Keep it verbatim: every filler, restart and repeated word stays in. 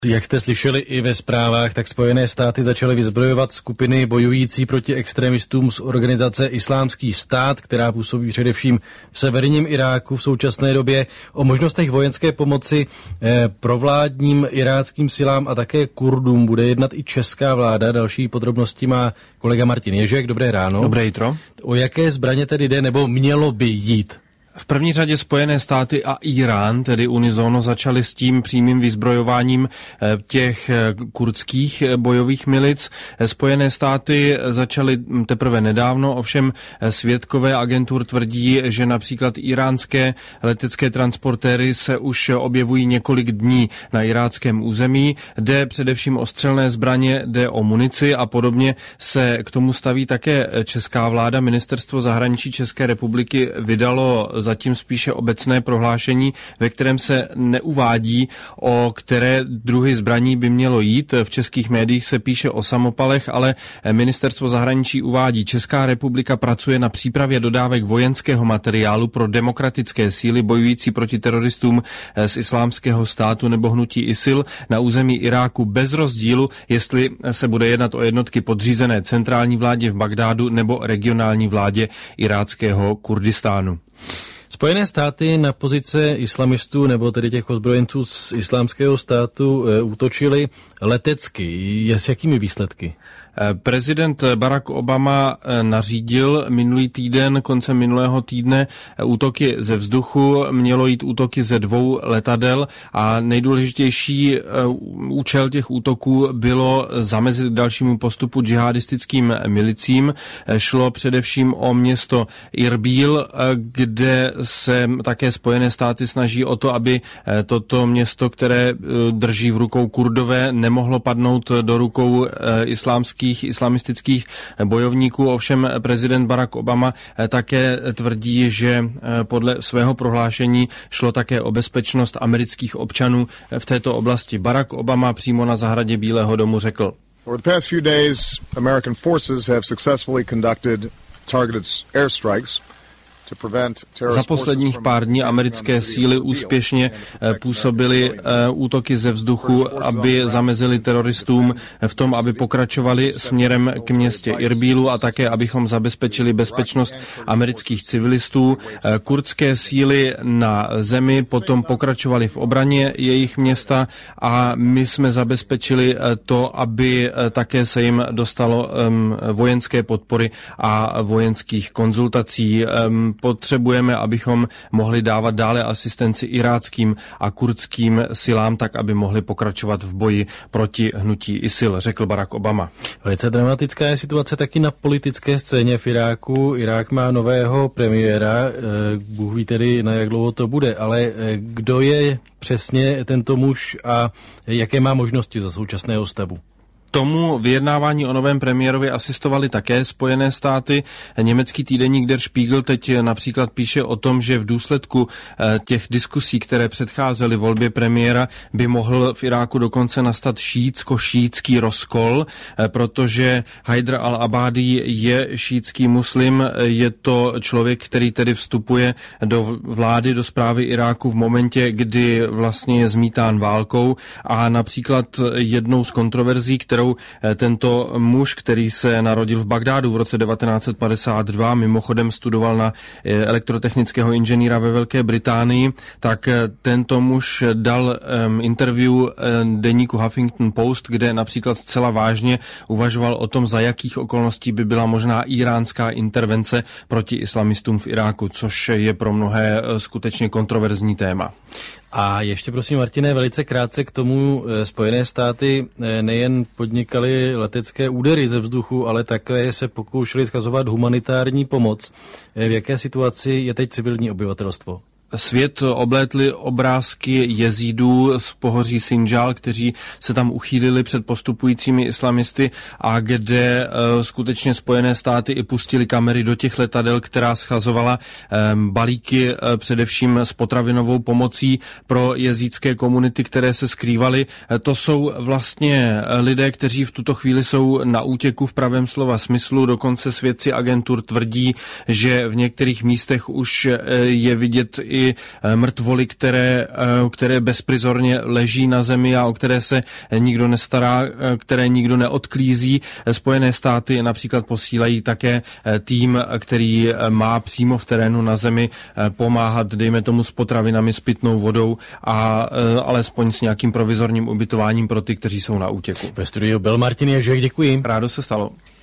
Jak jste slyšeli i ve zprávách, tak Spojené státy začaly vyzbrojovat skupiny bojující proti extremistům z organizace Islámský stát, která působí především v severním Iráku v současné době. O možnostech vojenské pomoci eh, provládním iráckým silám a také Kurdům bude jednat i česká vláda. Další podrobnosti má kolega Martin Ježek. Dobré ráno. Dobré jitro. O jaké zbraně tedy jde, nebo mělo by jít? V první řadě Spojené státy a Irán, tedy unisono, začaly s tím přímým vyzbrojováním těch kurdských bojových milic. Spojené státy začaly teprve nedávno, ovšem svědkové agentur tvrdí, že například iránské letecké transportéry se už objevují několik dní na iráckém území. Jde především o střelné zbraně, jde o munici a podobně se k tomu staví také česká vláda. Ministerstvo zahraničí České republiky vydalo zatím spíše obecné prohlášení, ve kterém se neuvádí, o které druhy zbraní by mělo jít. V českých médiích se píše o samopalech, ale ministerstvo zahraničí uvádí: Česká republika pracuje na přípravě dodávek vojenského materiálu pro demokratické síly bojující proti teroristům z Islámského státu nebo hnutí ISIL na území Iráku bez rozdílu, jestli se bude jednat o jednotky podřízené centrální vládě v Bagdádu nebo regionální vládě iráckého Kurdistánu. Spojené státy na pozice islamistů nebo tedy těch ozbrojenců z Islámského státu e, útočili letecky. Je s jakými výsledky? Prezident Barack Obama nařídil minulý týden, koncem minulého týdne, útoky ze vzduchu. Mělo jít útoky ze dvou letadel a nejdůležitější účel těch útoků bylo zamezit dalšímu postupu džihadistickým milicím. Šlo především o město Irbil, kde se také Spojené státy snaží o to, aby toto město, které drží v rukou Kurdové, nemohlo padnout do rukou islámských islamistických bojovníků. Ovšem prezident Barack Obama také tvrdí, že podle svého prohlášení šlo také o bezpečnost amerických občanů v této oblasti. Barack Obama přímo na zahradě Bílého domu řekl: Over the past few days, American forces have successfully conducted targeted airstrikes. Za posledních pár dní americké síly úspěšně působily útoky ze vzduchu, aby zamezili teroristům v tom, aby pokračovali směrem k městě Irbílu a také, abychom zabezpečili bezpečnost amerických civilistů. Kurdské síly na zemi potom pokračovaly v obraně jejich města a my jsme zabezpečili to, aby také se jim dostalo vojenské podpory a vojenských konzultací. Potřebujeme, abychom mohli dávat dále asistenci iráckým a kurdským silám, tak aby mohli pokračovat v boji proti hnutí ISIL, řekl Barack Obama. Velice dramatická je situace taky na politické scéně v Iráku. Irák má nového premiéra, Bůh ví tedy, na jak dlouho to bude, ale kdo je přesně tento muž a jaké má možnosti za současného stavu? Tomu vyjednávání o novém premiérovi asistovaly také Spojené státy. Německý týdeník Der Spiegel teď například píše o tom, že v důsledku těch diskusí, které předcházely volbě premiéra, by mohl v Iráku dokonce nastat šíitsko-šíitský rozkol, protože Haidar al-Abadi je šíitský muslim, je to člověk, který tedy vstupuje do vlády, do správy Iráku v momentě, kdy vlastně je zmítán válkou a například jednou z kontroverzí, kterou tento muž, který se narodil v Bagdádu v roce devatenáct set padesát dva, mimochodem studoval na elektrotechnického inženýra ve Velké Británii, tak tento muž dal interview deníku Huffington Post, kde například zcela vážně uvažoval o tom, za jakých okolností by byla možná íránská intervence proti islamistům v Iráku, což je pro mnohé skutečně kontroverzní téma. A ještě prosím, Martine, velice krátce k tomu. Spojené státy nejen podnikaly letecké údery ze vzduchu, ale také se pokoušely schazovat humanitární pomoc. V jaké situaci je teď civilní obyvatelstvo? Svět oblétly obrázky jezídů z pohoří Sinjal, kteří se tam uchýlili před postupujícími islamisty a kde uh, skutečně Spojené státy i pustili kamery do těch letadel, která schazovala um, balíky uh, především s potravinovou pomocí pro jezídské komunity, které se skrývaly. Uh, to jsou vlastně lidé, kteří v tuto chvíli jsou na útěku v pravém slova smyslu. Dokonce svědci agentur tvrdí, že v některých místech už uh, je vidět i i mrtvoly, které, které bezprizorně leží na zemi a o které se nikdo nestará, které nikdo neodklízí. Spojené státy například posílají také tým, který má přímo v terénu na zemi pomáhat, dejme tomu, s potravinami, s pitnou vodou a alespoň s nějakým provizorním ubytováním pro ty, kteří jsou na útěku. Ve studiu byl Martin Ježek, děkuji. Rádo se stalo.